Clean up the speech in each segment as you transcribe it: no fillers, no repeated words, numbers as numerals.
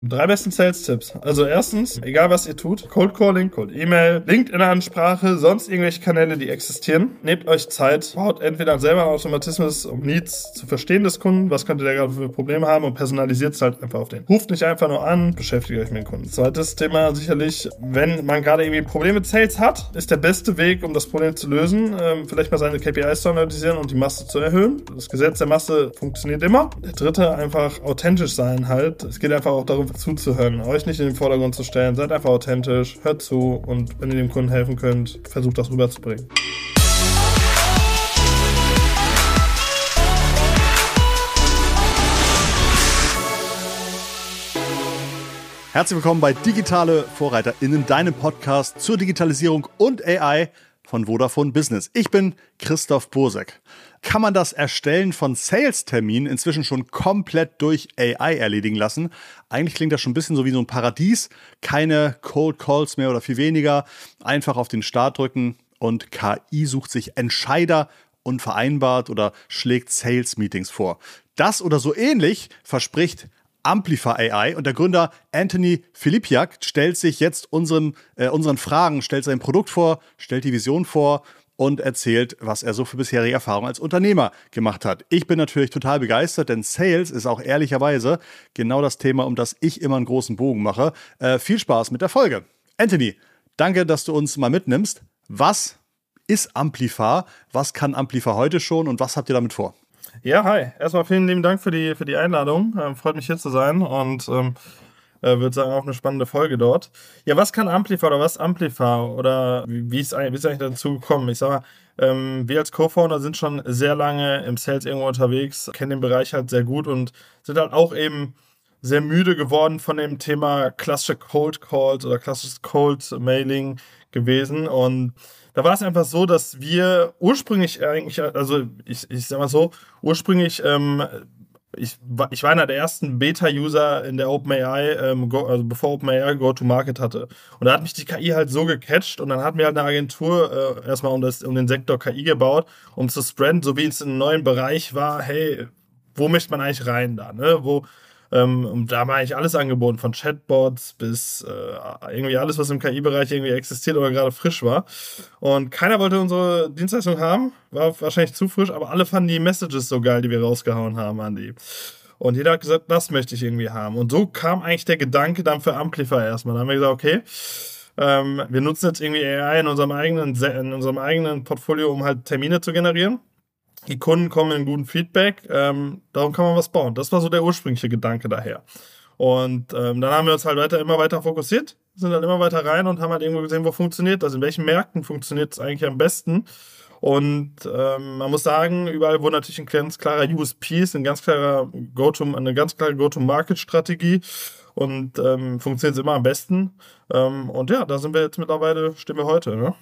3 besten Sales-Tipps. Also erstens, egal was ihr tut, Cold Calling, Cold E-Mail, LinkedIn-Ansprache, sonst irgendwelche Kanäle, die existieren. Nehmt euch Zeit, baut entweder selber einen Automatismus, um Needs zu verstehen des Kunden, was könnte der gerade für Probleme haben und personalisiert es halt einfach auf den. Ruft nicht einfach nur an, beschäftigt euch mit dem Kunden. Zweites Thema sicherlich, wenn man gerade irgendwie Probleme mit Sales hat, ist der beste Weg, um das Problem zu lösen, vielleicht mal seine KPIs zu analysieren und die Masse zu erhöhen. Das Gesetz der Masse funktioniert immer. Der dritte, einfach authentisch sein halt. Es geht einfach auch darum, zuzuhören, euch nicht in den Vordergrund zu stellen, seid einfach authentisch, hört zu und wenn ihr dem Kunden helfen könnt, versucht das rüberzubringen. Herzlich willkommen bei Digitale VorreiterInnen, deinem Podcast zur Digitalisierung und AI von Vodafone Business. Ich bin Christoph Bursek. Kann man das Erstellen von Sales-Terminen inzwischen schon komplett durch AI erledigen lassen? Eigentlich klingt das schon ein bisschen so wie so ein Paradies. Keine Cold Calls mehr oder viel weniger. Einfach auf den Start drücken und KI sucht sich Entscheider und vereinbart oder schlägt Sales-Meetings vor. Das oder so ähnlich verspricht Amplify AI und der Gründer Anthony Filipiak stellt sich jetzt unseren Fragen, stellt sein Produkt vor, stellt die Vision vor und erzählt, was er so für bisherige Erfahrungen als Unternehmer gemacht hat. Ich bin natürlich total begeistert, denn Sales ist auch ehrlicherweise genau das Thema, um das ich immer einen großen Bogen mache. Viel Spaß mit der Folge. Anthony, danke, dass du uns mal mitnimmst. Was ist Amplify? Was kann Amplify heute schon und was habt ihr damit vor? Ja, hi. Erstmal vielen lieben Dank für die Einladung. Freut mich hier zu sein und würde sagen, auch eine spannende Folge dort. Ja, was kann Amplify oder was Amplify oder wie ist eigentlich dazu gekommen? Ich sag mal, wir als Co-Founder sind schon sehr lange im Sales irgendwo unterwegs, kennen den Bereich halt sehr gut und sind halt auch eben sehr müde geworden von dem Thema klassische Cold Calls oder klassisches Cold Mailing gewesen und da war es einfach so, dass wir ursprünglich eigentlich, also ich sag mal so, ursprünglich, ich war einer der ersten Beta-User in der OpenAI, also bevor OpenAI Go-to-Market hatte. Und da hat mich die KI halt so gecatcht und dann hatten wir halt eine Agentur erstmal um den Sektor KI gebaut, um zu spreaden, so wie es in einem neuen Bereich war, hey, wo möchte man eigentlich rein da, ne? Und da war eigentlich alles angeboten, von Chatbots bis irgendwie alles, was im KI-Bereich irgendwie existiert oder gerade frisch war. Und keiner wollte unsere Dienstleistung haben, war wahrscheinlich zu frisch, aber alle fanden die Messages so geil, die wir rausgehauen haben an die. Und jeder hat gesagt, das möchte ich irgendwie haben. Und so kam eigentlich der Gedanke dann für Amplify erstmal. Da haben wir gesagt, okay, wir nutzen jetzt irgendwie AI in unserem eigenen Portfolio, um halt Termine zu generieren. Die Kunden kommen in guten Feedback, darum kann man was bauen. Das war so der ursprüngliche Gedanke daher. Und dann haben wir uns halt immer weiter fokussiert, sind dann immer weiter rein und haben halt irgendwo gesehen, wo funktioniert das, in welchen Märkten funktioniert es eigentlich am besten. Und man muss sagen, überall, wo natürlich ein ganz klarer USP ist, eine ganz klare Go-to-Market-Strategie und funktioniert es immer am besten. Und ja, da sind wir jetzt mittlerweile, stehen wir heute, ne?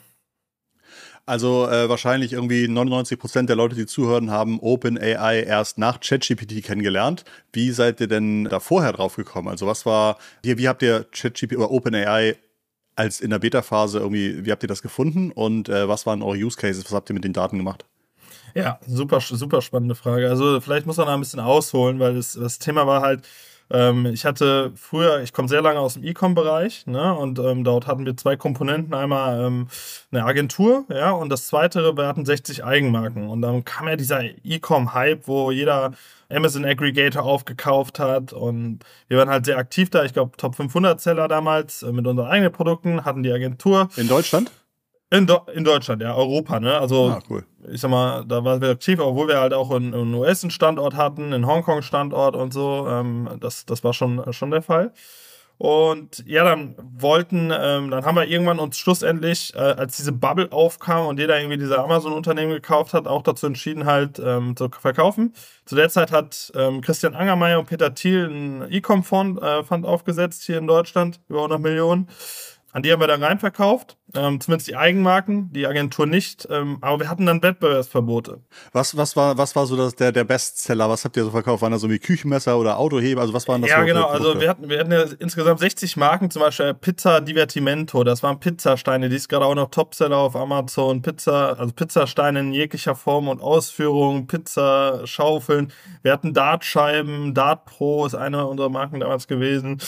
Also wahrscheinlich irgendwie 99% der Leute, die zuhören, haben OpenAI erst nach ChatGPT kennengelernt. Wie seid ihr denn da vorher drauf gekommen? Also wie habt ihr ChatGPT oder OpenAI als in der Beta-Phase wie habt ihr das gefunden und was waren eure Use Cases? Was habt ihr mit den Daten gemacht? Ja, super, super spannende Frage. Also vielleicht muss man da ein bisschen ausholen, weil das Thema war halt, ich komme sehr lange aus dem E-Com-Bereich, ne, und dort hatten wir 2 Komponenten, einmal eine Agentur, ja, und das zweite, wir hatten 60 Eigenmarken und dann kam ja dieser E-Com-Hype, wo jeder Amazon Aggregator aufgekauft hat und wir waren halt sehr aktiv da, ich glaube Top 500 Seller damals mit unseren eigenen Produkten, hatten die Agentur. In Deutschland? In Deutschland, ja, Europa, ne? Also, cool. Ich sag mal, da waren wir aktiv, obwohl wir halt auch in US einen Standort hatten, in Hongkong einen Standort und so. Das war schon der Fall. Und ja, dann haben wir irgendwann uns schlussendlich, als diese Bubble aufkam und jeder irgendwie diese Amazon-Unternehmen gekauft hat, auch dazu entschieden, halt zu verkaufen. Zu der Zeit hat Christian Angermeier und Peter Thiel einen E-Com-Fund aufgesetzt hier in Deutschland, über 100 Millionen. An die haben wir dann reinverkauft, zumindest die Eigenmarken, die Agentur nicht, aber wir hatten dann Wettbewerbsverbote. Was war so der Bestseller? Was habt ihr so verkauft? Waren da so wie Küchenmesser oder Autoheber? Also was waren das? Ja, so genau, für also Produkte? wir hatten ja insgesamt 60 Marken, zum Beispiel Pizza Divertimento, das waren Pizzasteine, die ist gerade auch noch Topseller auf Amazon, Pizzasteine in jeglicher Form und Ausführung, Pizzaschaufeln, wir hatten Dartscheiben, Dart Pro ist eine unserer Marken damals gewesen,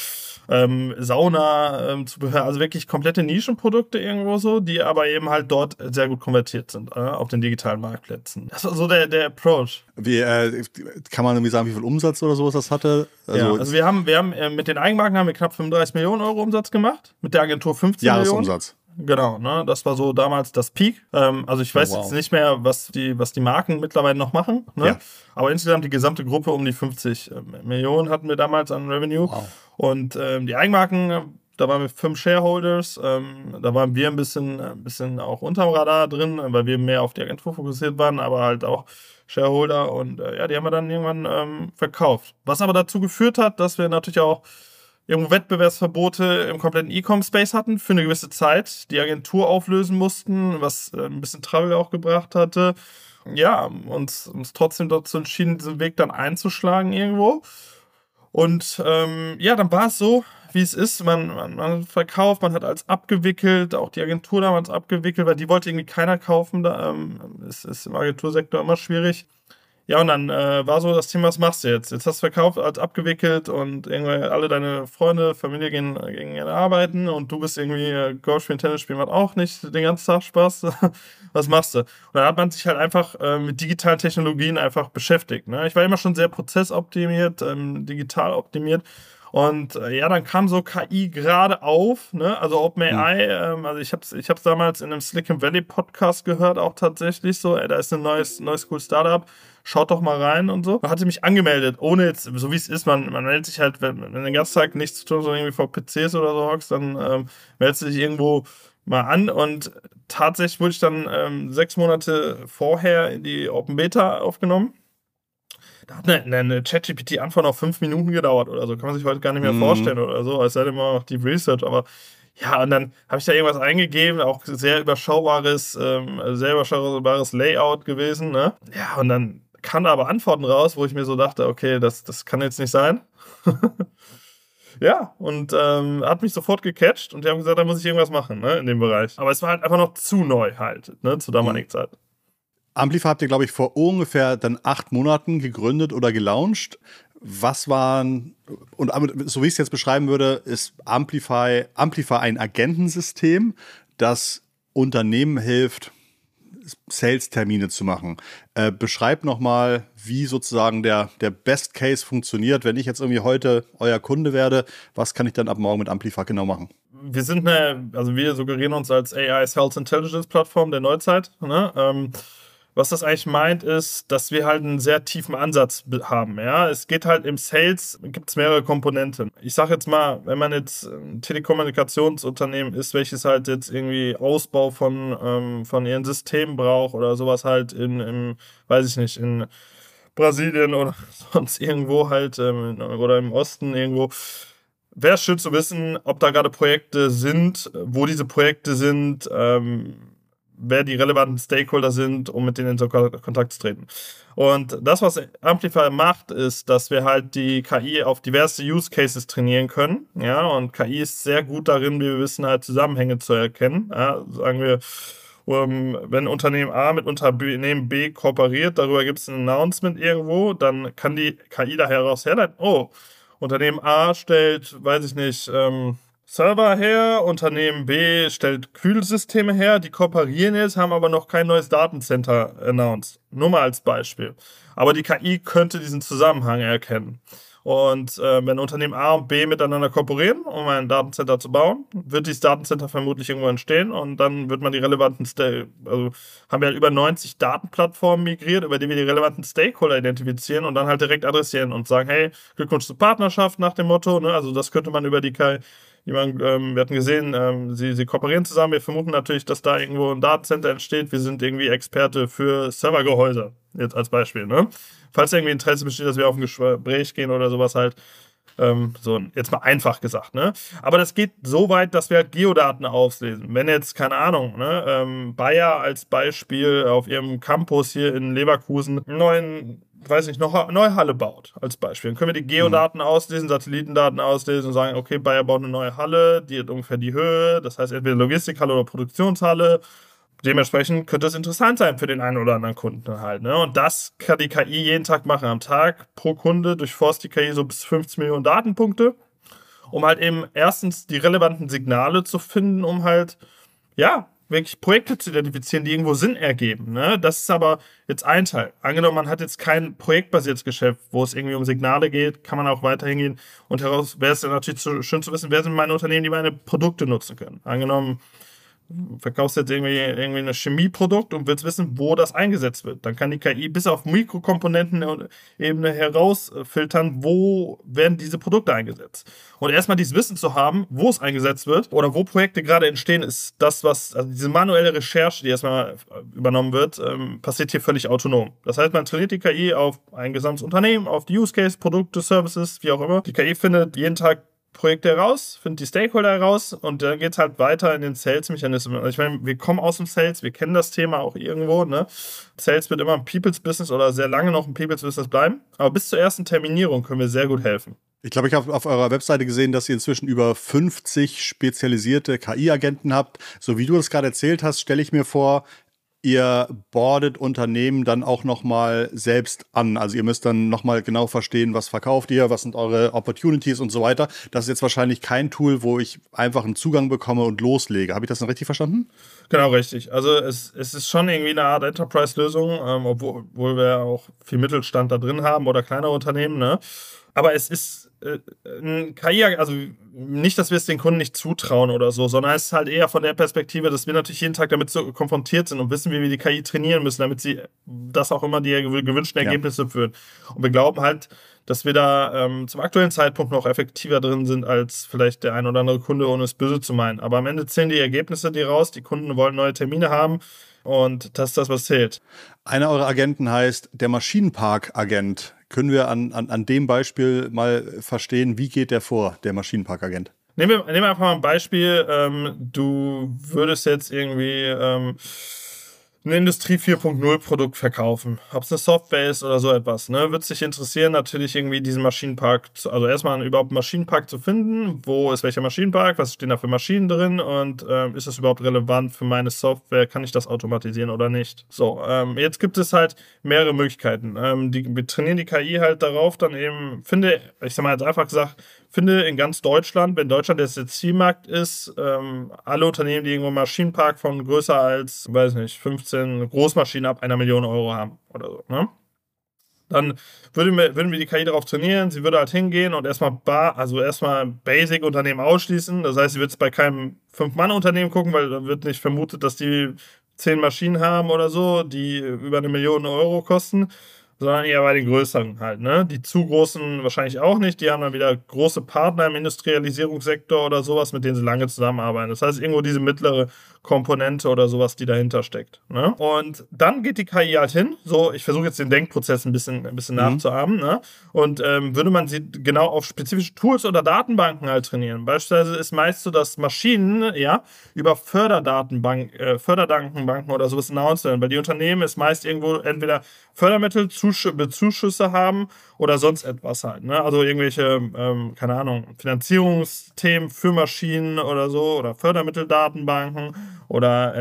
Sauna-Zubehör, also wirklich komplette Nischenprodukte irgendwo so, die aber eben halt dort sehr gut konvertiert sind auf den digitalen Marktplätzen. Das war so der Approach. Wie, kann man irgendwie sagen, wie viel Umsatz oder sowas das hatte? Also wir haben mit den Eigenmarken haben wir knapp 35 Millionen Euro Umsatz gemacht, mit der Agentur 15 Millionen. Jahresumsatz. Genau, ne? Das war so damals das Peak. Also ich weiß jetzt nicht mehr, was die Marken mittlerweile noch machen, ne? Ja. Aber insgesamt die gesamte Gruppe um die 50 Millionen hatten wir damals an Revenue. Wow. Und die Eigenmarken, da waren wir 5 Shareholders, da waren wir ein bisschen auch unterm Radar drin, weil wir mehr auf die Agentur fokussiert waren, aber halt auch Shareholder und die haben wir dann irgendwann verkauft. Was aber dazu geführt hat, dass wir natürlich auch irgendwo Wettbewerbsverbote im kompletten E-Com-Space hatten für eine gewisse Zeit, die Agentur auflösen mussten, was ein bisschen Trouble auch gebracht hatte. Ja, uns trotzdem dazu entschieden, diesen Weg dann einzuschlagen irgendwo. Und dann war es so, wie es ist. Man verkauft, man hat alles abgewickelt, auch die Agentur damals abgewickelt, weil die wollte irgendwie keiner kaufen. Es ist im Agentursektor immer schwierig. Ja, und dann war so das Thema, was machst du jetzt? Jetzt hast du verkauft, alles abgewickelt und irgendwie alle deine Freunde, Familie gehen arbeiten und du bist irgendwie Golf spielen, Tennis spielen, macht auch nicht den ganzen Tag Spaß. Was machst du? Und dann hat man sich halt einfach mit digitalen Technologien einfach beschäftigt. Ne? Ich war immer schon sehr prozessoptimiert, digital optimiert. Und dann kam so KI gerade auf, ne? Also OpenAI, also ich hab's damals in einem Silicon Valley Podcast gehört, auch tatsächlich so, da ist ein neues cool Startup, schaut doch mal rein und so. Man hatte mich angemeldet, ohne jetzt, so wie es ist, man meldet sich halt, wenn den ganzen Tag nichts zu tun, so irgendwie vor PCs oder so hockst, dann meldest du dich irgendwo mal an und tatsächlich wurde ich dann 6 Monate vorher in die Open Beta aufgenommen. Da hat eine ChatGPT-Antwort noch 5 Minuten gedauert oder so. Kann man sich heute gar nicht mehr vorstellen oder so. Es sei denn immer noch Deep Research. Aber ja, und dann habe ich da irgendwas eingegeben. Auch sehr überschaubares Layout gewesen. Ne? Ja, und dann kamen da aber Antworten raus, wo ich mir so dachte, okay, das kann jetzt nicht sein. Ja, und hat mich sofort gecatcht. Und die haben gesagt, da muss ich irgendwas machen, ne, in dem Bereich. Aber es war halt einfach noch zu neu halt, ne, zur damaligen Zeit. Amplify habt ihr, glaube ich, vor ungefähr dann 8 Monaten gegründet oder gelauncht. Was waren, und so wie ich es jetzt beschreiben würde, ist Amplify ein Agentensystem, das Unternehmen hilft, Sales-Termine zu machen. Beschreibt nochmal, wie sozusagen der Best Case funktioniert. Wenn ich jetzt irgendwie heute euer Kunde werde, was kann ich dann ab morgen mit Amplify genau machen? Wir suggerieren uns als AI Sales Intelligence Plattform der Neuzeit, ne? Was das eigentlich meint, ist, dass wir halt einen sehr tiefen Ansatz haben. Ja, es geht halt im Sales, gibt es mehrere Komponenten. Ich sage jetzt mal, wenn man jetzt ein Telekommunikationsunternehmen ist, welches halt jetzt irgendwie Ausbau von ihren Systemen braucht oder sowas halt weiß ich nicht, in Brasilien oder sonst irgendwo halt oder im Osten irgendwo. Wäre schön zu wissen, ob da gerade Projekte sind, wo diese Projekte sind, wer die relevanten Stakeholder sind, um mit denen in Kontakt zu treten. Und das, was Amplify macht, ist, dass wir halt die KI auf diverse Use Cases trainieren können. Ja, und KI ist sehr gut darin, wie wir wissen, halt Zusammenhänge zu erkennen. Ja, sagen wir, wenn Unternehmen A mit Unternehmen B kooperiert, darüber gibt es ein Announcement irgendwo, dann kann die KI daher heraus herleiten, Unternehmen A stellt, weiß ich nicht, Server her, Unternehmen B stellt Kühlsysteme her, die kooperieren jetzt, haben aber noch kein neues Datencenter announced. Nur mal als Beispiel. Aber die KI könnte diesen Zusammenhang erkennen. Und wenn Unternehmen A und B miteinander kooperieren, um ein Datencenter zu bauen, wird dieses Datencenter vermutlich irgendwo entstehen und dann wird man die relevanten haben wir halt über 90 Datenplattformen migriert, über die wir die relevanten Stakeholder identifizieren und dann halt direkt adressieren und sagen, hey, Glückwunsch zur Partnerschaft nach dem Motto, ne? Also das könnte man über die KI, wir hatten gesehen, sie kooperieren zusammen. Wir vermuten natürlich, dass da irgendwo ein Datencenter entsteht. Wir sind irgendwie Experte für Servergehäuse, jetzt als Beispiel. Ne? Falls irgendwie Interesse besteht, dass wir auf ein Gespräch gehen oder sowas halt, So, jetzt mal einfach gesagt, ne? Aber das geht so weit, dass wir halt Geodaten auslesen. Wenn jetzt, keine Ahnung, ne, Bayer als Beispiel auf ihrem Campus hier in Leverkusen einen neuen, weiß nicht, neue Halle baut, als Beispiel. Dann können wir die Geodaten auslesen, Satellitendaten auslesen und sagen, okay, Bayer baut eine neue Halle, die hat ungefähr die Höhe, das heißt entweder Logistikhalle oder Produktionshalle. Dementsprechend könnte es interessant sein für den einen oder anderen Kunden halt, ne? Und das kann die KI jeden Tag machen. Am Tag pro Kunde durchforst die KI so bis 15 Millionen Datenpunkte, um halt eben erstens die relevanten Signale zu finden, um halt, ja, wirklich Projekte zu identifizieren, die irgendwo Sinn ergeben, ne? Das ist aber jetzt ein Teil. Angenommen, man hat jetzt kein projektbasiertes Geschäft, wo es irgendwie um Signale geht, kann man auch weiterhin gehen und heraus wäre es dann natürlich schön zu wissen, wer sind meine Unternehmen, die meine Produkte nutzen können. Angenommen, verkaufst jetzt irgendwie ein Chemieprodukt und willst wissen, wo das eingesetzt wird. Dann kann die KI bis auf Mikrokomponenten-Ebene herausfiltern, wo werden diese Produkte eingesetzt. Und erstmal dieses Wissen zu haben, wo es eingesetzt wird oder wo Projekte gerade entstehen, ist das, was, also diese manuelle Recherche, die erstmal übernommen wird, passiert hier völlig autonom. Das heißt, man trainiert die KI auf ein gesamtes Unternehmen, auf die Use Case, Produkte, Services, wie auch immer. Die KI findet jeden Tag Projekte heraus, findet die Stakeholder heraus und dann geht es halt weiter in den Sales-Mechanismen. Also ich meine, wir kommen aus dem Sales, wir kennen das Thema auch irgendwo, ne? Sales wird immer ein People's-Business oder sehr lange noch ein People's-Business bleiben, aber bis zur ersten Terminierung können wir sehr gut helfen. Ich glaube, ich habe auf eurer Webseite gesehen, dass ihr inzwischen über 50 spezialisierte KI-Agenten habt. So wie du das gerade erzählt hast, stelle ich mir vor, ihr boardet Unternehmen dann auch nochmal selbst an. Also ihr müsst dann nochmal genau verstehen, was verkauft ihr, was sind eure Opportunities und so weiter. Das ist jetzt wahrscheinlich kein Tool, wo ich einfach einen Zugang bekomme und loslege. Habe ich das dann richtig verstanden? Genau, richtig. Also es ist schon irgendwie eine Art Enterprise-Lösung, obwohl wir auch viel Mittelstand da drin haben oder kleinere Unternehmen, ne? Aber es ist ein KI, also nicht, dass wir es den Kunden nicht zutrauen oder so, sondern es ist halt eher von der Perspektive, dass wir natürlich jeden Tag damit so konfrontiert sind und wissen, wie wir die KI trainieren müssen, damit sie das auch immer die gewünschten Ergebnisse führt. Und wir glauben halt, dass wir da zum aktuellen Zeitpunkt noch effektiver drin sind als vielleicht der ein oder andere Kunde, ohne es böse zu meinen. Aber am Ende zählen die Ergebnisse die raus, die Kunden wollen neue Termine haben und das ist das, was zählt. Einer eurer Agenten heißt der Maschinenpark-Agent. Können wir an dem Beispiel mal verstehen, wie geht der vor, der Maschinenpark-Agent? Nehmen wir einfach mal ein Beispiel. Du würdest jetzt irgendwie ein Industrie 4.0 Produkt verkaufen. Ob es eine Software ist oder so etwas. Ne? Würde es dich interessieren, natürlich irgendwie diesen Maschinenpark, also erstmal überhaupt einen Maschinenpark zu finden. Wo ist welcher Maschinenpark? Was stehen da für Maschinen drin? Und ist das überhaupt relevant für meine Software? Kann ich das automatisieren oder nicht? So, jetzt gibt es halt mehrere Möglichkeiten. Wir trainieren die KI halt darauf, dann eben, ich sag mal jetzt einfach gesagt, finde in ganz Deutschland, wenn Deutschland jetzt der Zielmarkt ist, alle Unternehmen, die irgendwo einen Maschinenpark von größer als, weiß nicht, 15 Großmaschinen ab 1 Million Euro haben oder so, ne? Dann würden wir die KI darauf trainieren, sie würde halt hingehen und erstmal Basic-Unternehmen ausschließen. Das heißt, sie wird es bei keinem 5-Mann-Unternehmen gucken, weil da wird nicht vermutet, dass die 10 Maschinen haben oder so, die über 1 Million Euro kosten, sondern eher bei den größeren halt, ne? Die zu großen wahrscheinlich auch nicht. Die haben dann wieder große Partner im Industrialisierungssektor oder sowas, mit denen sie lange zusammenarbeiten. Das heißt, irgendwo diese mittlere Komponente oder sowas, die dahinter steckt, ne? Und dann geht die KI halt hin, so, ich versuche jetzt den Denkprozess ein bisschen nachzuahmen, ne? Und würde man sie genau auf spezifische Tools oder Datenbanken halt trainieren. Beispielsweise ist meist so, dass Maschinen, ja, über Förderdatenbanken oder sowas announced werden, weil die Unternehmen es meist irgendwo entweder Fördermittel, Bezuschüsse haben oder sonst etwas halt, ne? Also irgendwelche, keine Ahnung, Finanzierungsthemen für Maschinen oder so oder Fördermitteldatenbanken oder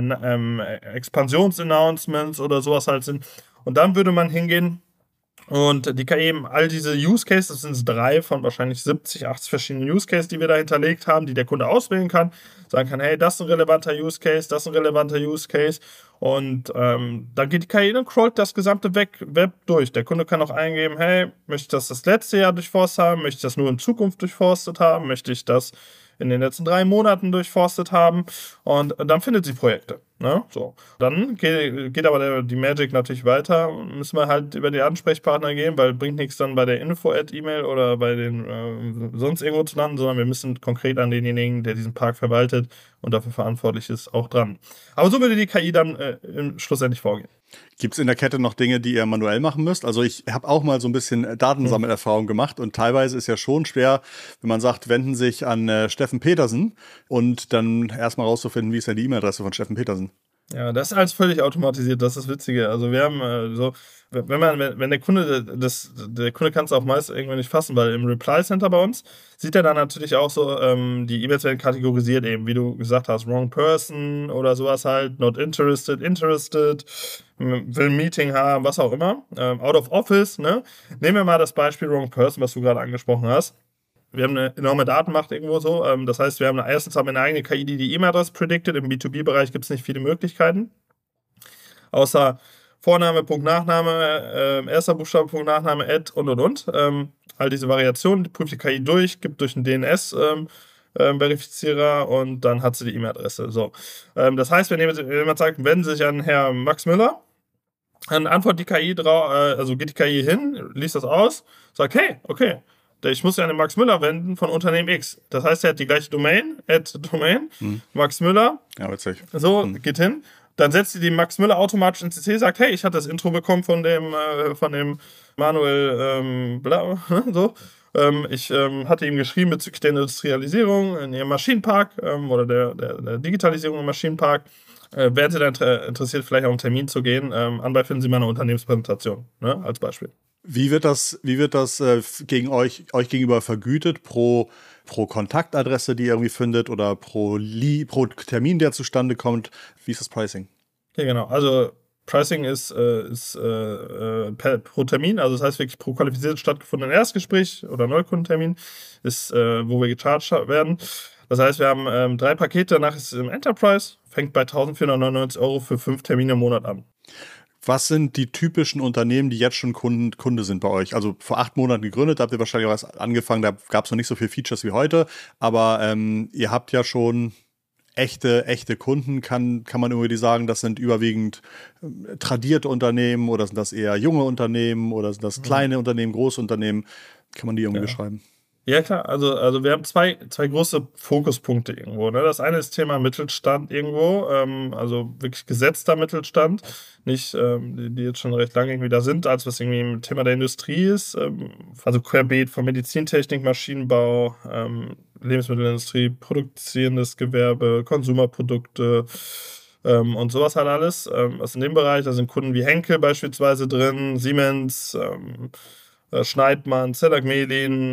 Expansionsannouncements oder sowas halt sind. Und dann würde man hingehen und die KI eben all diese Use Cases, das sind 3 von wahrscheinlich 70, 80 verschiedenen Use Cases, die wir da hinterlegt haben, die der Kunde auswählen kann, sagen kann, hey, das ist ein relevanter Use Case, das ist ein relevanter Use Case und dann geht die KI und crawlt das gesamte Web durch. Der Kunde kann auch eingeben, hey, möchte ich das letzte Jahr durchforstet haben, möchte ich das nur in Zukunft durchforstet haben, möchte ich das in den letzten 3 Monaten durchforstet haben und dann findet sie Projekte. Ne? So. Dann geht aber die Magic natürlich weiter. Müssen wir halt über die Ansprechpartner gehen, weil bringt nichts dann bei der Info-Ad-E-Mail oder bei den sonst irgendwo zu landen, sondern wir müssen konkret an denjenigen, der diesen Park verwaltet und dafür verantwortlich ist, auch dran. Aber so würde die KI dann schlussendlich vorgehen. Gibt es in der Kette noch Dinge, die ihr manuell machen müsst? Also ich habe auch mal so ein bisschen Datensammelerfahrung gemacht und teilweise ist ja schon schwer, wenn man sagt, wenden sich an Steffen Petersen und dann erstmal rauszufinden, wie ist denn die E-Mail-Adresse von Steffen Petersen? Ja, das ist alles völlig automatisiert, das ist das Witzige. Also wir haben wenn der Kunde, der Kunde kann es auch meist irgendwie nicht fassen, weil im Reply Center bei uns sieht er dann natürlich auch so, die E-Mails werden kategorisiert eben, wie du gesagt hast, wrong person oder sowas halt, not interested, interested, will ein Meeting haben, was auch immer, out of office, ne? Nehmen wir mal das Beispiel wrong person, was du gerade angesprochen hast. Wir haben eine enorme Datenmacht irgendwo so. Das heißt, erstens haben wir eine eigene KI, die E-Mail-Adresse predicted. Im B2B-Bereich gibt es nicht viele Möglichkeiten. Außer Vorname, Punkt, Nachname, erster Buchstabe, Punkt, Nachname, Ad und. All diese Variationen, die prüft die KI durch, gibt durch einen DNS-Verifizierer und dann hat sie die E-Mail-Adresse. So. Das heißt, wenn jemand sagt, wenden Sie sich an Herr Max Müller, dann antwortet die KI drauf, also geht die KI hin, liest das aus, sagt, hey, okay, ich muss ja an den Max Müller wenden von Unternehmen X. Das heißt, er hat die gleiche Domain, Max Müller. Ja, witzig. So, geht hin. Dann setzt sie die Max Müller automatisch ins CC, sagt, hey, ich hatte das Intro bekommen von dem Manuel so. Ich hatte ihm geschrieben bezüglich der Industrialisierung in ihrem Maschinenpark oder der Digitalisierung im Maschinenpark. Wären Sie da interessiert, vielleicht auch einen Termin zu gehen? Anbei finden Sie mal eine Unternehmenspräsentation, ne, als Beispiel. Wie wird das gegen euch gegenüber vergütet pro Kontaktadresse, die ihr irgendwie findet oder pro Termin, der zustande kommt? Wie ist das Pricing? Ja, genau. Also Pricing ist pro Termin, also das heißt wirklich pro qualifiziertes stattgefundenen Erstgespräch oder Neukundentermin ist, wo wir gecharged werden. Das heißt, wir haben 3 Pakete, danach ist es im Enterprise, fängt bei 1.499 € für 5 Termine im Monat an. Was sind die typischen Unternehmen, die jetzt schon Kunde sind bei euch? Also vor 8 Monaten gegründet, da habt ihr wahrscheinlich auch erst angefangen, da gab es noch nicht so viele Features wie heute, aber ihr habt ja schon echte Kunden. Kann man irgendwie sagen, das sind überwiegend tradierte Unternehmen oder sind das eher junge Unternehmen oder sind das kleine Unternehmen, große Unternehmen? Kann man die irgendwie beschreiben? Ja, klar. Also wir haben zwei große Fokuspunkte irgendwo. Ne? Das eine ist Thema Mittelstand irgendwo, also wirklich gesetzter Mittelstand, nicht die jetzt schon recht lange irgendwie da sind, als was irgendwie ein Thema der Industrie ist. Also querbeet von Medizintechnik, Maschinenbau, Lebensmittelindustrie, produzierendes Gewerbe, Konsumerprodukte und sowas halt alles. Also in dem Bereich, da sind Kunden wie Henkel beispielsweise drin, Siemens, Schneidmann, Zellag-Melin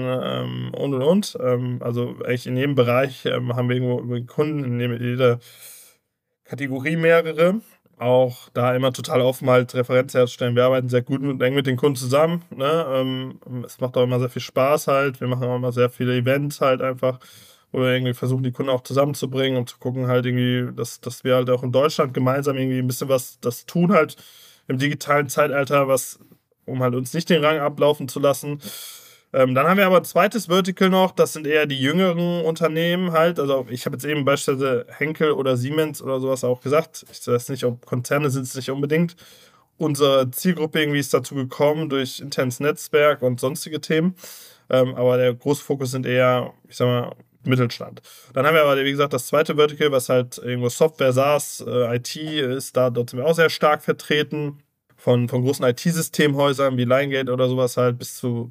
und. Also eigentlich in jedem Bereich haben wir irgendwo Kunden, in jeder Kategorie mehrere. Auch da immer total offen halt Referenz herzustellen. Wir arbeiten sehr gut und eng mit den Kunden zusammen. Ne? Es macht auch immer sehr viel Spaß halt. Wir machen auch immer sehr viele Events halt einfach, wo wir irgendwie versuchen, die Kunden auch zusammenzubringen und zu gucken halt irgendwie, dass wir halt auch in Deutschland gemeinsam irgendwie ein bisschen was das tun halt im digitalen Zeitalter, um halt uns nicht den Rang ablaufen zu lassen. Dann haben wir aber ein zweites Vertical noch, das sind eher die jüngeren Unternehmen halt. Also ich habe jetzt eben beispielsweise Henkel oder Siemens oder sowas auch gesagt. Ich weiß nicht, ob Konzerne sind es nicht unbedingt. Unsere Zielgruppe irgendwie ist dazu gekommen durch internes Netzwerk und sonstige Themen. Aber der große Fokus sind eher, ich sag mal, Mittelstand. Dann haben wir aber, wie gesagt, das zweite Vertical, was halt irgendwo Software, SaaS, IT ist. Dort sind wir auch sehr stark vertreten. Von großen IT-Systemhäusern wie Liongate oder sowas halt bis zu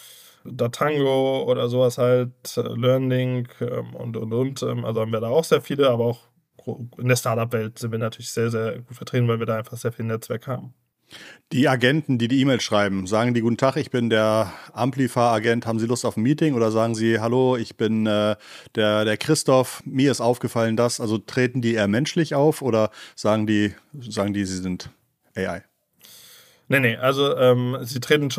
Datango oder sowas halt, Learning und. Also haben wir da auch sehr viele, aber auch in der Startup-Welt sind wir natürlich sehr, sehr gut vertreten, weil wir da einfach sehr viel Netzwerk haben. Die Agenten, die E-Mail schreiben, sagen die: Guten Tag, ich bin der Amplify-Agent, haben Sie Lust auf ein Meeting? Oder sagen sie: Hallo, ich bin der Christoph, mir ist aufgefallen das. Also treten die eher menschlich auf oder sagen die, sie sind AI? Nee, also sie treten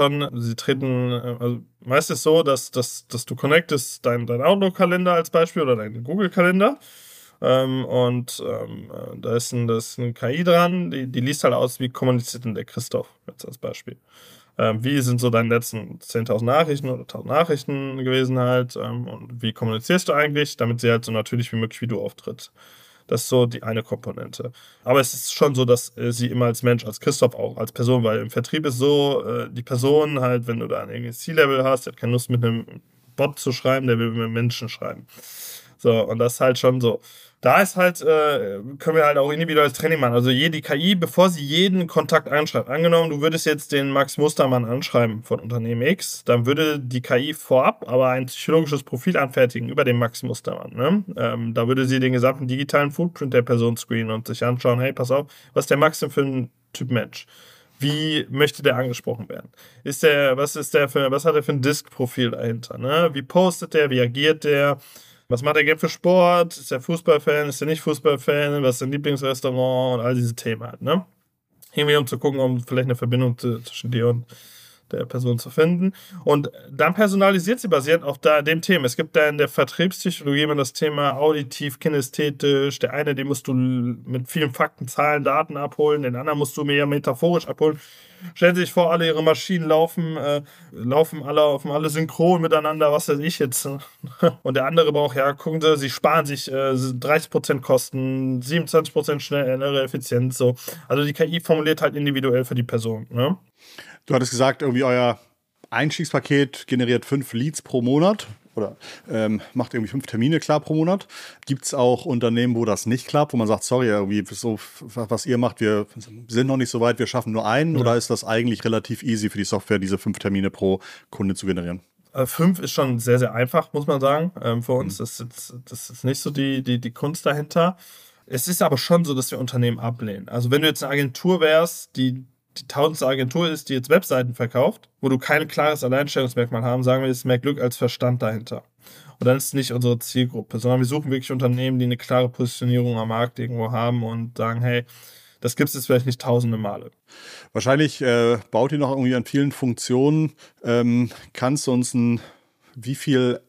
also meistens so, dass du connectest dein Outlook-Kalender als Beispiel oder deinen Google-Kalender da ist eine KI dran, die liest halt aus, wie kommuniziert denn der Christoph jetzt als Beispiel. Wie sind so deine letzten 10.000 Nachrichten oder 1.000 Nachrichten gewesen halt und wie kommunizierst du eigentlich, damit sie halt so natürlich wie möglich wie du auftrittst. Das ist so die eine Komponente. Aber es ist schon so, dass sie immer als Mensch, als Christoph auch, als Person, weil im Vertrieb ist so, die Person halt, wenn du da ein irgendein C-Level hast, der hat keine Lust mit einem Bot zu schreiben, der will mit Menschen schreiben. So, und das ist halt schon so. Da ist halt, können wir halt auch individuelles Training machen. Also die KI, bevor sie jeden Kontakt einschreibt, angenommen, du würdest jetzt den Max Mustermann anschreiben von Unternehmen X, dann würde die KI vorab aber ein psychologisches Profil anfertigen über den Max Mustermann. Ne? Da würde sie den gesamten digitalen Footprint der Person screenen und sich anschauen, hey, pass auf, was ist der Max denn für ein Typ Mensch? Wie möchte der angesprochen werden? Was hat er für ein Disk-Profil dahinter? Ne? Wie postet der? Wie agiert der? Was macht er gerne für Sport? Ist er Fußballfan? Ist er nicht Fußballfan? Was ist sein Lieblingsrestaurant? Und all diese Themen halt, ne? Irgendwie um zu gucken, um vielleicht eine Verbindung zwischen dir und der Person zu finden. Und dann personalisiert sie basiert auf dem Thema. Es gibt da in der Vertriebspsychologie immer das Thema auditiv, kinästhetisch. Der eine, den musst du mit vielen Fakten, Zahlen, Daten abholen. Den anderen musst du mehr metaphorisch abholen. Stellen Sie sich vor, alle ihre Maschinen laufen alle synchron miteinander, was weiß ich jetzt. Und der andere braucht, ja, gucken Sie sparen sich 30% Kosten, 27% schnellere Effizienz. So. Also die KI formuliert halt individuell für die Person. Ne? Du hattest gesagt, irgendwie euer Einstiegspaket generiert 5 Leads pro Monat oder macht irgendwie 5 Termine klar pro Monat. Gibt es auch Unternehmen, wo das nicht klappt, wo man sagt, sorry, irgendwie so, was ihr macht, wir sind noch nicht so weit, wir schaffen nur einen, oder ist das eigentlich relativ easy für die Software, diese 5 Termine pro Kunde zu generieren? 5 ist schon sehr, sehr einfach, muss man sagen. Für uns das ist nicht so die Kunst dahinter. Es ist aber schon so, dass wir Unternehmen ablehnen. Also wenn du jetzt eine Agentur wärst, die 1000. Agentur ist, die jetzt Webseiten verkauft, wo du kein klares Alleinstellungsmerkmal haben, sagen wir, es ist mehr Glück als Verstand dahinter. Und dann ist es nicht unsere Zielgruppe, sondern wir suchen wirklich Unternehmen, die eine klare Positionierung am Markt irgendwo haben und sagen, hey, das gibt es jetzt vielleicht nicht tausende Male. Wahrscheinlich baut ihr noch irgendwie an vielen Funktionen. Kannst du uns wie viel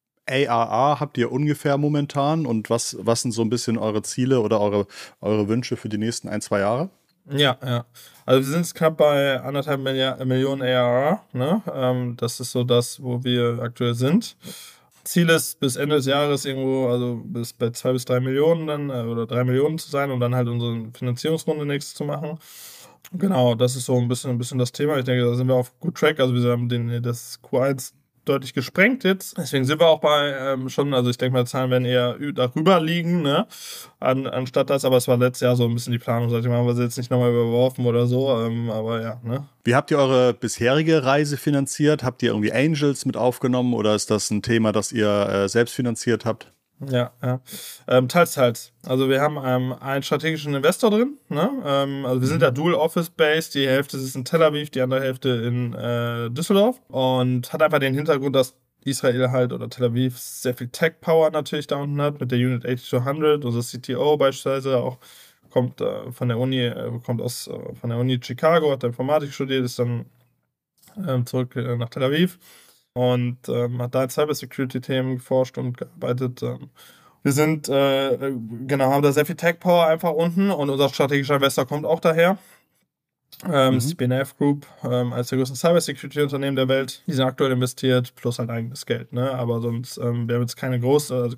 ARR habt ihr ungefähr momentan und was sind so ein bisschen eure Ziele oder eure Wünsche für die nächsten 1-2 Jahre? Ja. Also wir sind jetzt knapp bei 1,5 Millionen ARR. Ne? Das ist so das, wo wir aktuell sind. Ziel ist, bis Ende des Jahres irgendwo, also bis bei 2 bis 3 Millionen dann, oder 3 Millionen zu sein, um dann halt unsere Finanzierungsrunde nächstes zu machen. Genau, das ist so ein bisschen das Thema. Ich denke, da sind wir auf gut Track. Also wir haben das Q1 deutlich gesprengt jetzt. Deswegen sind wir auch bei schon, also ich denke mal, Zahlen werden eher darüber liegen, ne? Anstatt das, aber es war letztes Jahr so ein bisschen die Planung. Seitdem haben wir sie jetzt nicht nochmal überworfen oder so, aber ja, ne? Wie habt ihr eure bisherige Reise finanziert? Habt ihr irgendwie Angels mit aufgenommen oder ist das ein Thema, das ihr selbst finanziert habt? Ja. Teils. Also wir haben einen strategischen Investor drin. Ne? Also wir sind ja Dual Office-based. Die Hälfte ist in Tel Aviv, die andere Hälfte in Düsseldorf. Und hat einfach den Hintergrund, dass Israel halt oder Tel Aviv sehr viel Tech-Power natürlich da unten hat. Mit der Unit 8200. Unser CTO beispielsweise auch kommt von der Uni Chicago, hat Informatik studiert, ist dann zurück nach Tel Aviv. Und hat da in Cybersecurity-Themen geforscht und gearbeitet. Wir sind, haben da sehr viel Tech-Power einfach unten und unser strategischer Investor kommt auch daher. Das ist die BNF Group, eines der größten Cybersecurity-Unternehmen der Welt. Die sind aktuell investiert, plus halt eigenes Geld. Ne? Aber sonst, wir haben jetzt keine große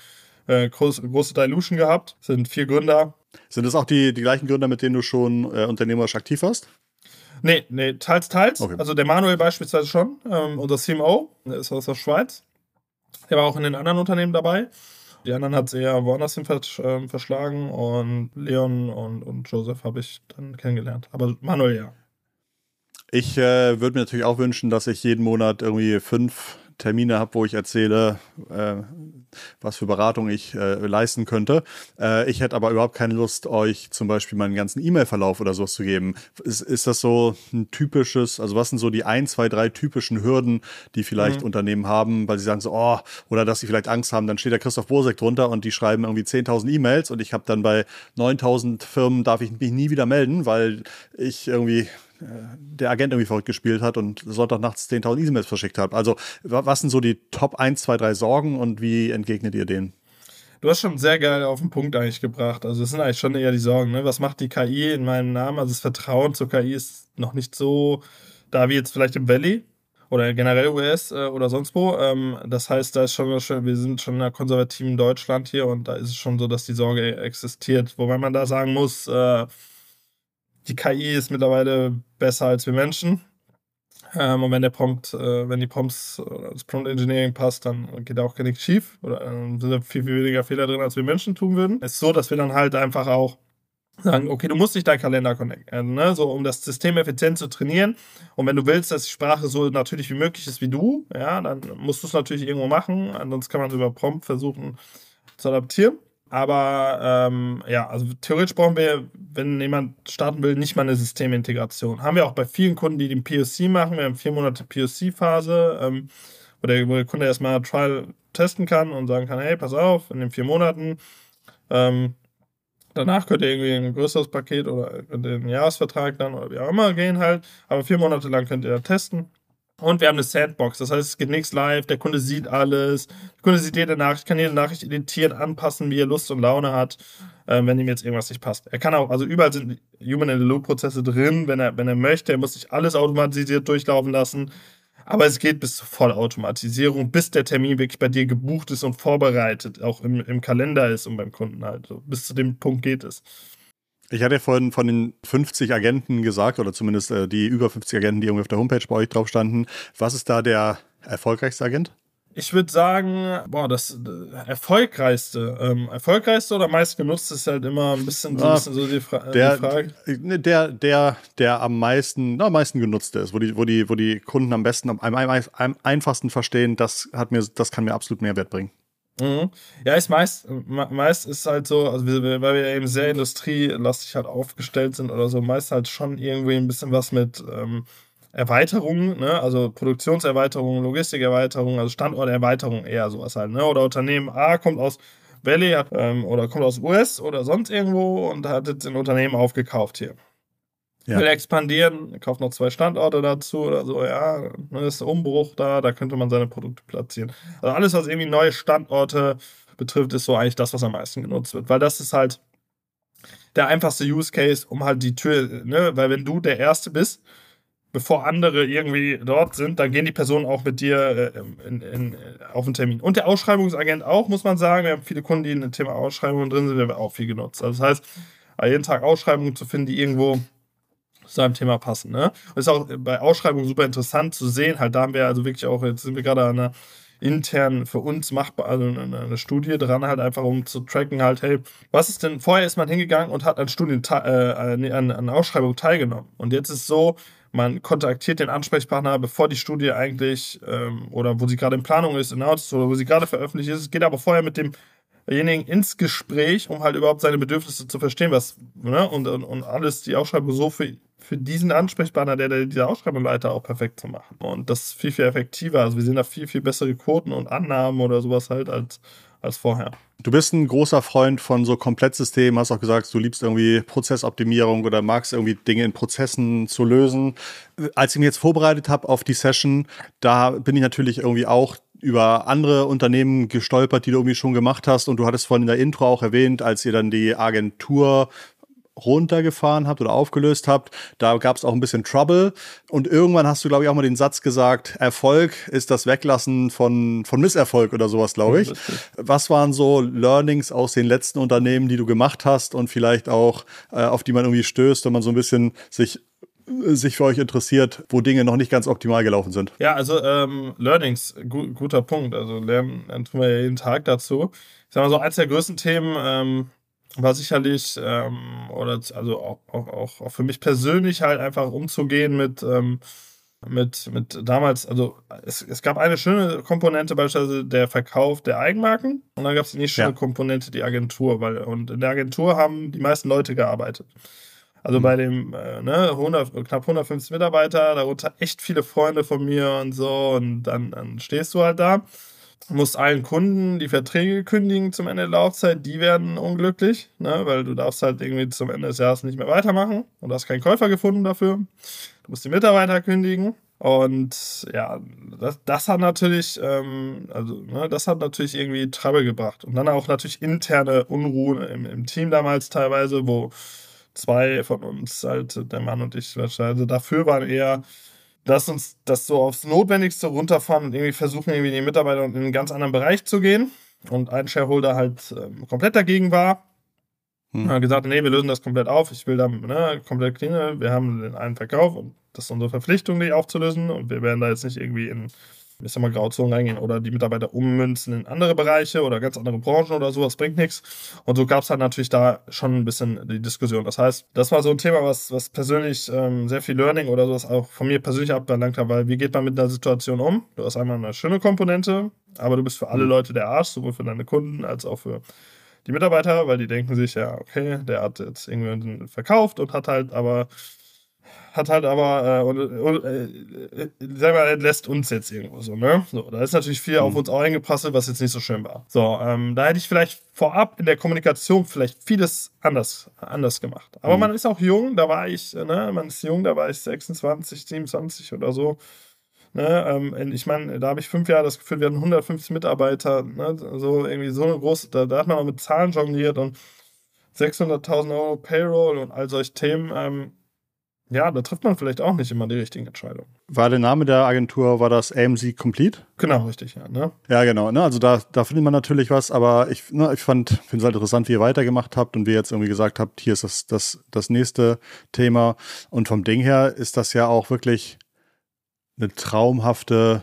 Dilution gehabt. Es sind 4 Gründer. Sind das auch die gleichen Gründer, mit denen du schon unternehmerisch aktiv warst? Nee, teils. Okay. Also der Manuel beispielsweise schon, unser CMO, der ist aus der Schweiz. Der war auch in den anderen Unternehmen dabei. Die anderen hat es eher woanders hin verschlagen und Leon und Joseph habe ich dann kennengelernt. Aber Manuel, ja. Ich würde mir natürlich auch wünschen, dass ich jeden Monat irgendwie 5 Termine habe, wo ich erzähle, was für Beratung ich leisten könnte. Ich hätte aber überhaupt keine Lust, euch zum Beispiel meinen ganzen E-Mail-Verlauf oder sowas zu geben. Ist das so ein typisches, also was sind so die 1, 2, 3 typischen Hürden, die vielleicht Unternehmen haben, weil sie sagen so, oder dass sie vielleicht Angst haben, dann steht der Christoph Bosek drunter und die schreiben irgendwie 10.000 E-Mails und ich habe dann bei 9.000 Firmen darf ich mich nie wieder melden, weil ich irgendwie der Agent irgendwie verrückt gespielt hat und Sonntagnachts 10.000 E-Mails verschickt hat. Also was sind so die Top 1, 2, 3 Sorgen und wie entgegnet ihr denen? Du hast schon sehr geil auf den Punkt eigentlich gebracht. Also es sind eigentlich schon eher die Sorgen. Ne? Was macht die KI in meinem Namen? Also das Vertrauen zur KI ist noch nicht so da wie jetzt vielleicht im Valley. oder generell US oder sonst wo. Das heißt, da ist schon, wir sind schon in einer konservativen Deutschland hier und da ist es schon so, dass die Sorge existiert. Wobei man da sagen muss, die KI ist mittlerweile besser als wir Menschen. Und wenn wenn die Prompts oder das Prompt Engineering passt, dann geht da auch gar nichts schief. Oder sind da viel, viel weniger Fehler drin, als wir Menschen tun würden. Es ist so, dass wir dann halt einfach auch sagen, okay, du musst nicht deinen Kalender connecten, ne? So, um das System effizient zu trainieren. Und wenn du willst, dass die Sprache so natürlich wie möglich ist wie du, ja, dann musst du es natürlich irgendwo machen. Ansonsten kann man es über Prompt versuchen zu adaptieren. Aber ja, also theoretisch brauchen wir, wenn jemand starten will, nicht mal eine Systemintegration. Haben wir auch bei vielen Kunden, die den POC machen. Wir haben 4 Monate POC-Phase, wo der Kunde erstmal Trial testen kann und sagen kann, hey, pass auf, in den 4 Monaten danach könnt ihr irgendwie ein größeres Paket oder den Jahresvertrag dann oder wie auch immer gehen halt. Aber 4 Monate lang könnt ihr testen. Und wir haben eine Sandbox. Das heißt, es geht nichts live. Der Kunde sieht alles. Der Kunde sieht jede Nachricht, kann jede Nachricht editieren, anpassen, wie er Lust und Laune hat, wenn ihm jetzt irgendwas nicht passt. Er kann auch, also überall sind Human-in-the-Loop-Prozesse drin, wenn er möchte. Er muss nicht alles automatisiert durchlaufen lassen. Aber es geht bis zur Vollautomatisierung, bis der Termin wirklich bei dir gebucht ist und vorbereitet, auch im Kalender ist und beim Kunden halt. So, bis zu dem Punkt geht es. Ich hatte ja vorhin von den 50 Agenten gesagt, oder zumindest die über 50 Agenten, die irgendwie auf der Homepage bei euch drauf standen. Was ist da der erfolgreichste Agent? Ich würde sagen, das erfolgreichste oder meistgenutzte ist halt immer ein bisschen so die Frage. Der am meisten genutzte ist, wo die Kunden am besten, am einfachsten verstehen, das kann mir absolut Mehrwert bringen. Mhm. Ja, ist meist ist halt so, also weil wir eben sehr industrielastig halt aufgestellt sind oder so, meist halt schon irgendwie ein bisschen was mit Erweiterungen, ne? Also Produktionserweiterung, Logistikerweiterung, also Standorterweiterung eher sowas halt, ne? Oder Unternehmen A kommt aus Valley oder kommt aus US oder sonst irgendwo und hat jetzt ein Unternehmen aufgekauft hier. Ja. Will expandieren, kauft noch 2 Standorte dazu oder so, ja, ne, ist ein Umbruch da könnte man seine Produkte platzieren. Also alles, was irgendwie neue Standorte betrifft, ist so eigentlich das, was am meisten genutzt wird, weil das ist halt der einfachste Use Case, um halt die Tür, ne, weil wenn du der Erste bist, bevor andere irgendwie dort sind, dann gehen die Personen auch mit dir auf den Termin. Und der Ausschreibungsagent auch, muss man sagen. Wir haben viele Kunden, die in dem Thema Ausschreibungen drin sind, wir haben auch viel genutzt. Also das heißt, jeden Tag Ausschreibungen zu finden, die irgendwo zu seinem Thema passen. Ne? Und ist auch bei Ausschreibungen super interessant zu sehen. Halt, da haben wir also wirklich auch, jetzt sind wir gerade an einer intern für uns machbar, also eine Studie dran, halt einfach um zu tracken, halt, hey, was ist denn, vorher ist man hingegangen und hat an Ausschreibungen teilgenommen. Und jetzt ist es so, man kontaktiert den Ansprechpartner, bevor die Studie eigentlich, oder wo sie gerade in Planung ist, announced oder wo sie gerade veröffentlicht ist. Es geht aber vorher mit demjenigen ins Gespräch, um halt überhaupt seine Bedürfnisse zu verstehen, was, ne, und alles, die Ausschreibung so für diesen Ansprechpartner, dieser Ausschreibung leitet, auch perfekt zu machen. Und das ist viel, viel effektiver. Also wir sehen da viel, viel bessere Quoten und Annahmen oder sowas halt als vorher. Du bist ein großer Freund von so Komplettsystemen, hast auch gesagt, du liebst irgendwie Prozessoptimierung oder magst irgendwie Dinge in Prozessen zu lösen. Als ich mich jetzt vorbereitet habe auf die Session, da bin ich natürlich irgendwie auch über andere Unternehmen gestolpert, die du irgendwie schon gemacht hast. Und du hattest vorhin in der Intro auch erwähnt, als ihr dann die Agentur runtergefahren habt oder aufgelöst habt, da gab es auch ein bisschen Trouble und irgendwann hast du, glaube ich, auch mal den Satz gesagt, Erfolg ist das Weglassen von Misserfolg oder sowas, glaube ich. Was waren so Learnings aus den letzten Unternehmen, die du gemacht hast und vielleicht auch, auf die man irgendwie stößt, wenn man so ein bisschen sich für euch interessiert, wo Dinge noch nicht ganz optimal gelaufen sind? Ja, also Learnings, guter Punkt. Also lernen tun wir ja jeden Tag dazu. Ich sag mal so, eins der größten Themen war sicherlich, oder also auch für mich persönlich halt einfach umzugehen mit damals, also es gab eine schöne Komponente, beispielsweise der Verkauf der Eigenmarken und dann gab es die nicht schöne Komponente, die Agentur, und in der Agentur haben die meisten Leute gearbeitet. Also bei dem knapp 150 Mitarbeiter, darunter echt viele Freunde von mir und so, und dann stehst du halt da. Du musst allen Kunden die Verträge kündigen zum Ende der Laufzeit, die werden unglücklich, ne, weil du darfst halt irgendwie zum Ende des Jahres nicht mehr weitermachen und du hast keinen Käufer gefunden dafür. Du musst die Mitarbeiter kündigen und ja, das hat natürlich, das hat natürlich irgendwie Trouble gebracht. Und dann auch natürlich interne Unruhen im Team damals teilweise, wo 2 von uns, halt der Mann und ich, also dafür waren eher lass uns das so aufs Notwendigste runterfahren und irgendwie versuchen, irgendwie die Mitarbeiter in einen ganz anderen Bereich zu gehen. Und ein Shareholder halt komplett dagegen war. Hat gesagt, nee, wir lösen das komplett auf. Ich will da komplett clean. Wir haben den einen Verkauf und das ist unsere Verpflichtung, die aufzulösen. Und wir werden da jetzt nicht irgendwie in, ich sag mal, Grauzonen reingehen oder die Mitarbeiter ummünzen in andere Bereiche oder ganz andere Branchen oder sowas, bringt nichts. Und so gab es halt natürlich da schon ein bisschen die Diskussion. Das heißt, das war so ein Thema, was persönlich sehr viel Learning oder sowas auch von mir persönlich abverlangt hat, weil wie geht man mit einer Situation um? Du hast einmal eine schöne Komponente, aber du bist für alle Leute der Arsch, sowohl für deine Kunden als auch für die Mitarbeiter, weil die denken sich, ja, okay, der hat jetzt irgendwann verkauft und selber entlässt uns jetzt irgendwo so, ne? So, da ist natürlich viel auf uns auch eingeprasselt, was jetzt nicht so schön war. So, da hätte ich vielleicht vorab in der Kommunikation vielleicht vieles anders gemacht. Aber man ist auch jung, da war ich, man ist jung, da war ich 26, 27 oder so. Ne, ich meine, da habe ich 5 Jahre das Gefühl, wir hatten 150 Mitarbeiter, ne, so irgendwie so eine große, da hat man auch mit Zahlen jongliert und 600.000 Euro Payroll und all solche Themen. Ja, da trifft man vielleicht auch nicht immer die richtigen Entscheidungen. War der Name der Agentur, war das AMZ Complete? Genau, richtig, ja. Ne? Ja, genau. Ne? Also da findet man natürlich was, aber ich finde es halt interessant, wie ihr weitergemacht habt und wie ihr jetzt irgendwie gesagt habt, hier ist das nächste Thema. Und vom Ding her ist das ja auch wirklich eine traumhafte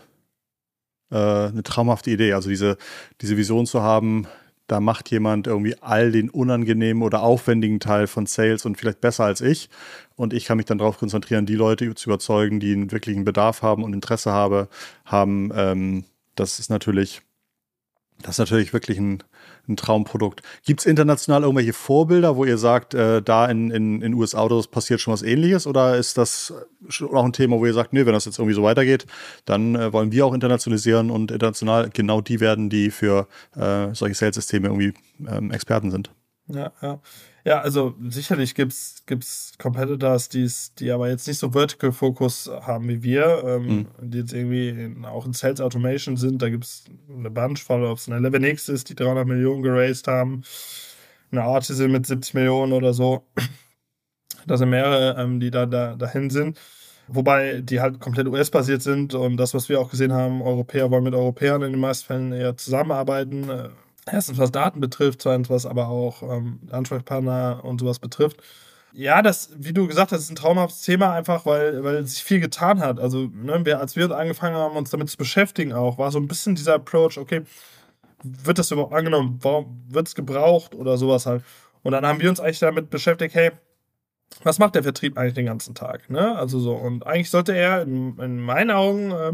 Idee. Also diese Vision zu haben, da macht jemand irgendwie all den unangenehmen oder aufwendigen Teil von Sales und vielleicht besser als ich. Und ich kann mich dann darauf konzentrieren, die Leute zu überzeugen, die einen wirklichen Bedarf haben und Interesse haben. Das ist natürlich wirklich ein Traumprodukt. Gibt es international irgendwelche Vorbilder, wo ihr sagt, da in US-Autos passiert schon was Ähnliches? Oder ist das schon auch ein Thema, wo ihr sagt, nee, wenn das jetzt irgendwie so weitergeht, dann wollen wir auch internationalisieren und international genau die werden, die für solche Sales-Systeme irgendwie Experten sind? Ja, ja. Ja, also sicherlich gibt's Competitors, die aber jetzt nicht so Vertical Focus haben wie wir, die jetzt irgendwie auch in Sales Automation sind. Da gibt's eine Bunch von, ob es eine 11X ist, die 300 Millionen geraced haben, eine Artisan mit 70 Millionen oder so. Da sind mehrere, die dahin sind. Wobei die halt komplett US-basiert sind und das, was wir auch gesehen haben, Europäer wollen mit Europäern in den meisten Fällen eher zusammenarbeiten. Erstens, was Daten betrifft, zweitens, was aber auch Ansprechpartner und sowas betrifft. Ja, das, wie du gesagt hast, ist ein traumhaftes Thema, einfach weil sich viel getan hat. Also, ne, als wir angefangen haben, uns damit zu beschäftigen, auch, war so ein bisschen dieser Approach, okay, wird das überhaupt angenommen? Warum wird es gebraucht oder sowas halt? Und dann haben wir uns eigentlich damit beschäftigt, hey, was macht der Vertrieb eigentlich den ganzen Tag? Ne? Also so, und eigentlich sollte er in meinen Augen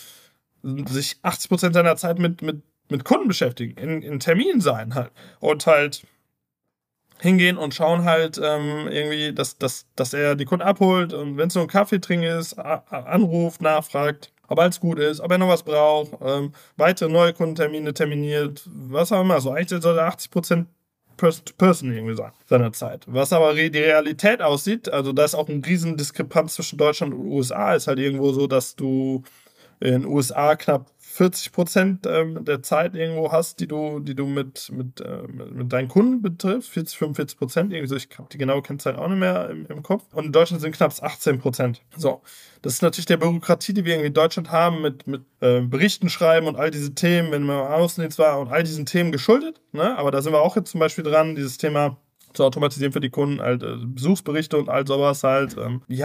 sich 80% seiner Zeit mit Kunden beschäftigen, in Terminen sein halt. Und halt hingehen und schauen halt irgendwie, dass er die Kunden abholt und wenn es nur ein Kaffee trinken ist, anruft, nachfragt, ob alles gut ist, ob er noch was braucht, weitere neue Kundentermine terminiert, was auch immer. So eigentlich sollte 80% Person-to-Person irgendwie sein, seiner Zeit. Was aber die Realität aussieht, also da ist auch eine riesen Diskrepanz zwischen Deutschland und USA, ist halt irgendwo so, dass du in den USA knapp 40% der Zeit irgendwo hast, die du mit deinen Kunden betrifft, 40-45%, irgendwie so, ich habe die genaue Kennzahl auch nicht mehr im Kopf. Und in Deutschland sind knapp 18%. So, das ist natürlich der Bürokratie, die wir irgendwie in Deutschland haben, mit Berichten schreiben und all diese Themen, wenn man im Außendienst war und all diesen Themen geschuldet, ne? Aber da sind wir auch jetzt zum Beispiel dran, dieses Thema zu automatisieren für die Kunden, halt Besuchsberichte und all sowas halt.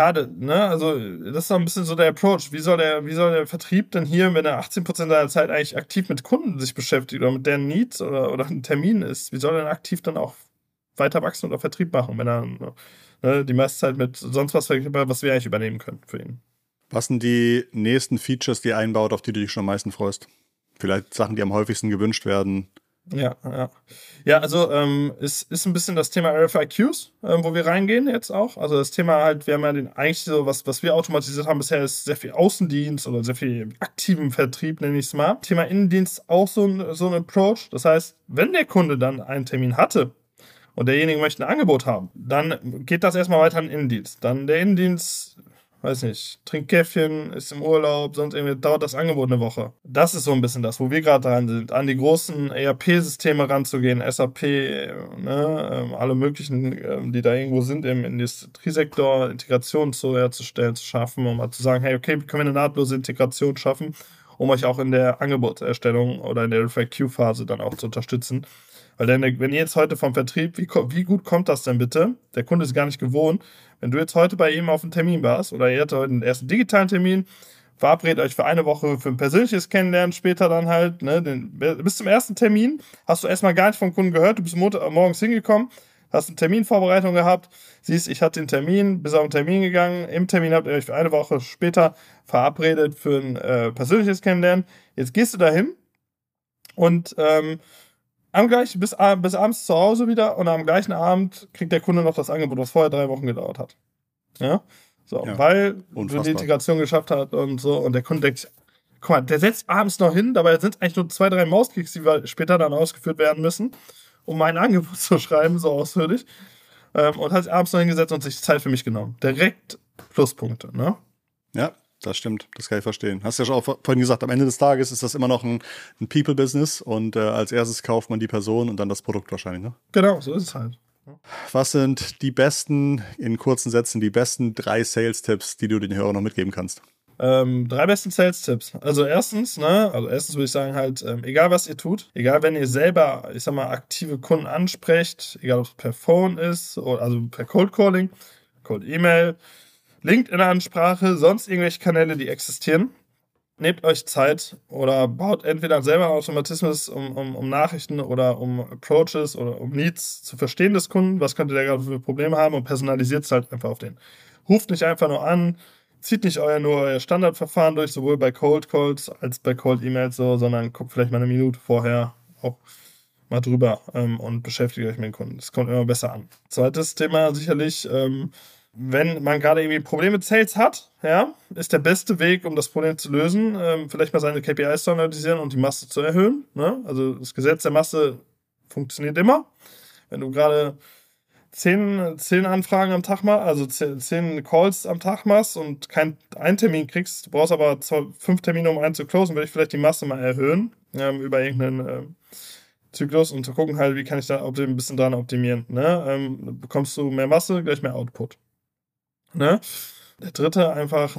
Also das ist so ein bisschen so der Approach. Wie soll der Vertrieb denn hier, wenn er 18% seiner Zeit eigentlich aktiv mit Kunden sich beschäftigt oder mit deren Needs oder ein Termin ist, wie soll er denn aktiv dann auch weiter wachsen oder Vertrieb machen, wenn er die meiste Zeit mit sonst was wir eigentlich übernehmen können für ihn? Was sind die nächsten Features, die ihr einbaut, auf die du dich schon am meisten freust? Vielleicht Sachen, die am häufigsten gewünscht werden. Ja. Ja, also es ist ein bisschen das Thema RFIQs, wo wir reingehen jetzt auch. Also das Thema halt, wir haben ja eigentlich so, was wir automatisiert haben bisher, ist sehr viel Außendienst oder sehr viel aktiven Vertrieb, nenne ich es mal. Thema Innendienst auch so ein Approach. Das heißt, wenn der Kunde dann einen Termin hatte und derjenige möchte ein Angebot haben, dann geht das erstmal weiter an den Innendienst. Dann der Innendienst weiß nicht, trinkt Käffchen, ist im Urlaub, sonst irgendwie dauert das Angebot eine Woche. Das ist so ein bisschen das, wo wir gerade dran sind, an die großen ERP-Systeme ranzugehen, SAP, alle möglichen, die da irgendwo sind im Industriesektor, Integration herzustellen, zu schaffen, um mal zu sagen, hey, okay, wie können wir eine nahtlose Integration schaffen, um euch auch in der Angebotserstellung oder in der FAQ-Phase dann auch zu unterstützen. Weil wenn ihr jetzt heute vom Vertrieb, wie gut kommt das denn bitte? Der Kunde ist gar nicht gewohnt. Wenn du jetzt heute bei ihm auf einen Termin warst oder ihr hattet heute einen ersten digitalen Termin, verabredet euch für eine Woche für ein persönliches Kennenlernen, später dann halt, bis zum ersten Termin hast du erstmal gar nicht vom Kunden gehört, du bist morgens hingekommen, hast eine Terminvorbereitung gehabt, siehst, ich hatte den Termin, bist auf den Termin gegangen, im Termin habt ihr euch für eine Woche später verabredet für ein persönliches Kennenlernen. Jetzt gehst du dahin und bis abends zu Hause wieder und am gleichen Abend kriegt der Kunde noch das Angebot, was vorher 3 Wochen gedauert hat. Ja? So, ja, weil du die Integration geschafft hast und so. Und der Kunde denkt, guck mal, der setzt abends noch hin, dabei sind es eigentlich nur 2, 3 Mausklicks, die später dann ausgeführt werden müssen, um mein Angebot zu schreiben, so ausführlich. Und hat sich abends noch hingesetzt und sich Zeit für mich genommen. Direkt Pluspunkte, ne? Ja. Das stimmt, das kann ich verstehen. Hast ja schon auch vorhin gesagt, am Ende des Tages ist das immer noch ein People-Business und als erstes kauft man die Person und dann das Produkt wahrscheinlich, ne? Genau, so ist es halt. Was sind in kurzen Sätzen, die besten 3 Sales-Tipps, die du den Hörern noch mitgeben kannst? 3 besten Sales-Tipps. Also erstens würde ich sagen halt, egal was ihr tut, egal wenn ihr selber, ich sag mal, aktive Kunden ansprecht, egal ob es per Phone ist, also per Cold Calling, Cold E-Mail, LinkedIn-Ansprache, sonst irgendwelche Kanäle, die existieren. Nehmt euch Zeit oder baut entweder selber Automatismus, um Nachrichten oder um Approaches oder um Needs zu verstehen des Kunden. Was könnte der gerade für Probleme haben und personalisiert es halt einfach auf den. Ruft nicht einfach nur an, zieht nicht euer Standardverfahren durch, sowohl bei Cold Calls als bei Cold E-Mails so, sondern guckt vielleicht mal eine Minute vorher auch mal drüber und beschäftigt euch mit dem Kunden. Das kommt immer besser an. Zweites Thema sicherlich, wenn man gerade irgendwie Probleme mit Sales hat, ja, ist der beste Weg, um das Problem zu lösen, vielleicht mal seine KPIs zu analysieren und die Masse zu erhöhen. Ne? Also das Gesetz der Masse funktioniert immer. Wenn du gerade 10 Anfragen am Tag machst, also 10 Calls am Tag machst und einen Termin kriegst, du brauchst aber 5 Termine, um einen zu closen, würde ich vielleicht die Masse mal erhöhen über irgendeinen Zyklus und zu gucken halt, wie kann ich da ein bisschen dran optimieren. Ne? Bekommst du mehr Masse, gleich mehr Output. Ne? Der dritte einfach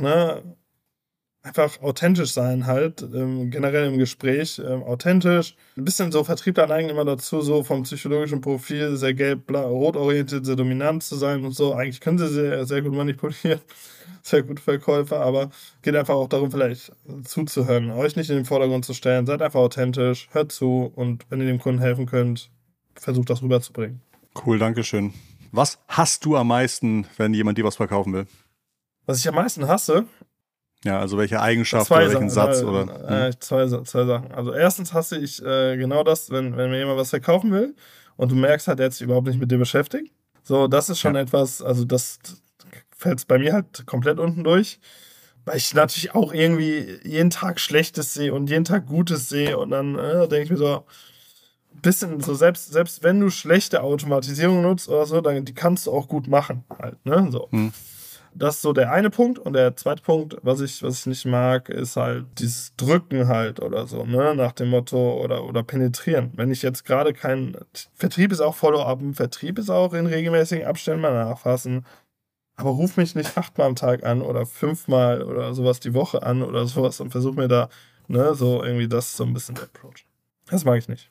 authentisch sein halt, generell im Gespräch, authentisch. Ein bisschen so Vertriebler neigen immer dazu, so vom psychologischen Profil sehr gelb-rot orientiert, sehr dominant zu sein und so. Eigentlich können sie sehr, sehr gut manipulieren, sehr gute Verkäufer, aber geht einfach auch darum, vielleicht zuzuhören, euch nicht in den Vordergrund zu stellen. Seid einfach authentisch, hört zu und wenn ihr dem Kunden helfen könnt, versucht das rüberzubringen. Cool, dankeschön. Was hasst du am meisten, wenn jemand dir was verkaufen will? Was ich am meisten hasse? Ja, also welche Eigenschaft oder welchen Satz? Zwei Sachen. Also erstens hasse ich genau das, wenn mir jemand was verkaufen will und du merkst halt, der hat sich überhaupt nicht mit dir beschäftigt. So, das ist schon etwas, also das fällt bei mir halt komplett unten durch. Weil ich natürlich auch irgendwie jeden Tag Schlechtes sehe und jeden Tag Gutes sehe und dann denke ich mir so, bisschen so, selbst wenn du schlechte Automatisierung nutzt oder so, dann die kannst du auch gut machen halt, ne, so. Das ist so der eine Punkt und der zweite Punkt, was ich nicht mag, ist halt dieses Drücken halt oder so, ne, nach dem Motto oder penetrieren. Wenn ich jetzt gerade Vertrieb ist auch Follow-up, Vertrieb ist auch in regelmäßigen Abständen mal nachfassen, aber ruf mich nicht 8-mal am Tag an oder 5-mal oder sowas die Woche an oder sowas und versuch mir da, ne, so irgendwie das so ein bisschen der Approach. Das mag ich nicht.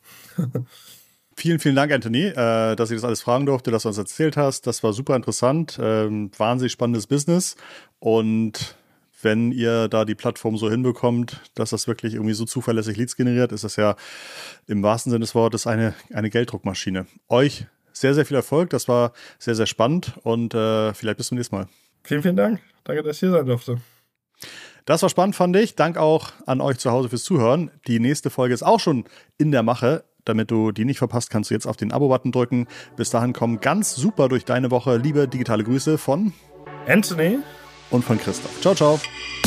Vielen, vielen Dank, Anthony, dass ich das alles fragen durfte, dass du uns erzählt hast. Das war super interessant. Wahnsinnig spannendes Business. Und wenn ihr da die Plattform so hinbekommt, dass das wirklich irgendwie so zuverlässig Leads generiert, ist das ja im wahrsten Sinne des Wortes eine Gelddruckmaschine. Euch sehr, sehr viel Erfolg. Das war sehr, sehr spannend. Und vielleicht bis zum nächsten Mal. Vielen, vielen Dank. Danke, dass ich hier sein durfte. Das war spannend, fand ich. Dank auch an euch zu Hause fürs Zuhören. Die nächste Folge ist auch schon in der Mache. Damit du die nicht verpasst, kannst du jetzt auf den Abo-Button drücken. Bis dahin kommen ganz super durch deine Woche. Liebe digitale Grüße von Anthony und von Christoph. Ciao, ciao.